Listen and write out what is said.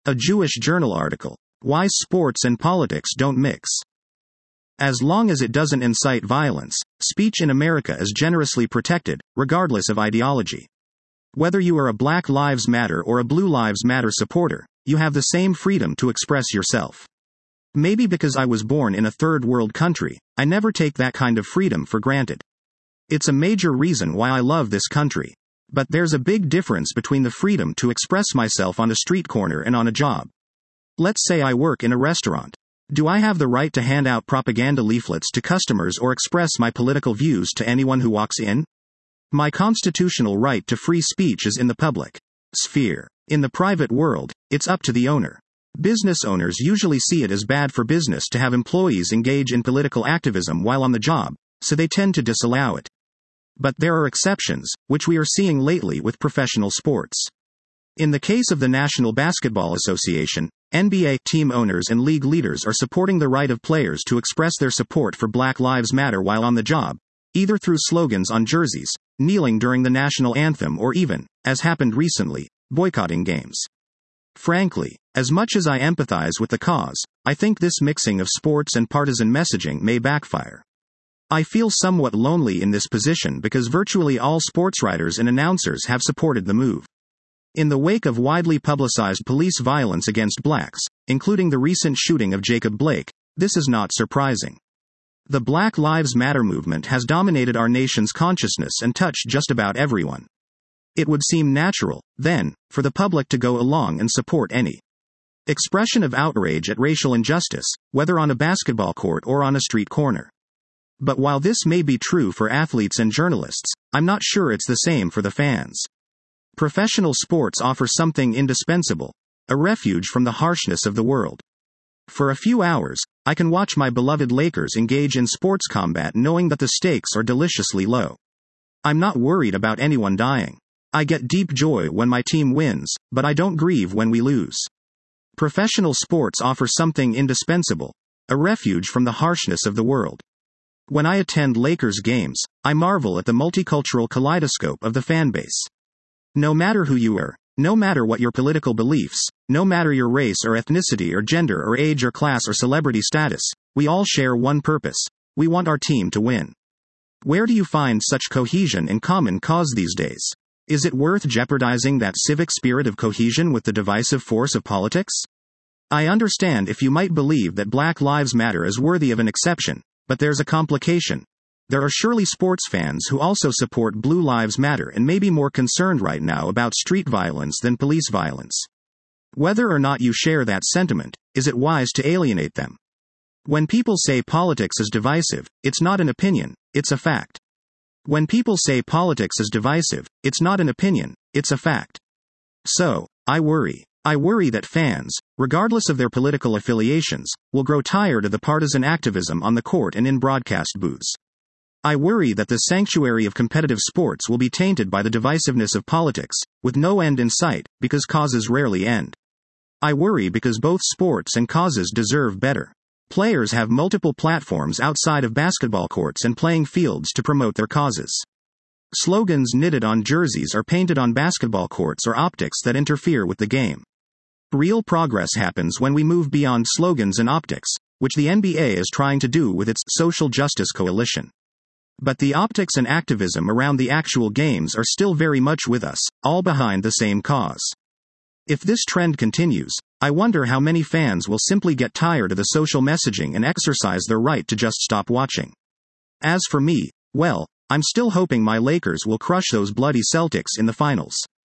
A Jewish Journal article. Why Sports and Politics Don't Mix. As long as it doesn't incite violence, speech in America is generously protected, regardless of ideology. Whether you are a Black Lives Matter or a Blue Lives Matter supporter, you have the same freedom to express yourself. Maybe because I was born in a third world country, I never take that kind of freedom for granted. It's a major reason why I love this country. But there's a big difference between the freedom to express myself on a street corner and on a job. Let's say I work in a restaurant. Do I have the right to hand out propaganda leaflets to customers or express my political views to anyone who walks in? My constitutional right to free speech is in the public sphere. In the private world, it's up to the owner. Business owners usually see it as bad for business to have employees engage in political activism while on the job, so they tend to disallow it. But there are exceptions, which we are seeing lately with professional sports. In the case of the National Basketball Association, NBA team owners and league leaders are supporting the right of players to express their support for Black Lives Matter while on the job, either through slogans on jerseys, kneeling during the national anthem, or even, as happened recently, boycotting games. Frankly, as much as I empathize with the cause, I think this mixing of sports and partisan messaging may backfire. I feel somewhat lonely in this position because virtually all sports writers and announcers have supported the move. In the wake of widely publicized police violence against blacks, including the recent shooting of Jacob Blake, this is not surprising. The Black Lives Matter movement has dominated our nation's consciousness and touched just about everyone. It would seem natural, then, for the public to go along and support any expression of outrage at racial injustice, whether on a basketball court or on a street corner. But while this may be true for athletes and journalists, I'm not sure it's the same for the fans. Professional sports offer something indispensable, a refuge from the harshness of the world. For a few hours, I can watch my beloved Lakers engage in sports combat knowing that the stakes are deliciously low. I'm not worried about anyone dying. I get deep joy when my team wins, but I don't grieve when we lose. Professional sports offer something indispensable, a refuge from the harshness of the world. When I attend Lakers games, I marvel at the multicultural kaleidoscope of the fanbase. No matter who you are, no matter what your political beliefs, no matter your race or ethnicity or gender or age or class or celebrity status, we all share one purpose. We want our team to win. Where do you find such cohesion and common cause these days? Is it worth jeopardizing that civic spirit of cohesion with the divisive force of politics? I understand if you might believe that Black Lives Matter is worthy of an exception, but there's a complication. There are surely sports fans who also support Blue Lives Matter and may be more concerned right now about street violence than police violence. Whether or not you share that sentiment, is it wise to alienate them? When people say politics is divisive, it's not an opinion, it's a fact. When people say politics is divisive, it's not an opinion, it's a fact. So, I worry. I worry that fans, regardless of their political affiliations, will grow tired of the partisan activism on the court and in broadcast booths. I worry that the sanctuary of competitive sports will be tainted by the divisiveness of politics, with no end in sight, because causes rarely end. I worry because both sports and causes deserve better. Players have multiple platforms outside of basketball courts and playing fields to promote their causes. Slogans knitted on jerseys are painted on basketball courts or optics that interfere with the game. Real progress happens when we move beyond slogans and optics, which the NBA is trying to do with its social justice coalition. But the optics and activism around the actual games are still very much with us, all behind the same cause. If this trend continues, I wonder how many fans will simply get tired of the social messaging and exercise their right to just stop watching. As for me, well, I'm still hoping my Lakers will crush those bloody Celtics in the finals.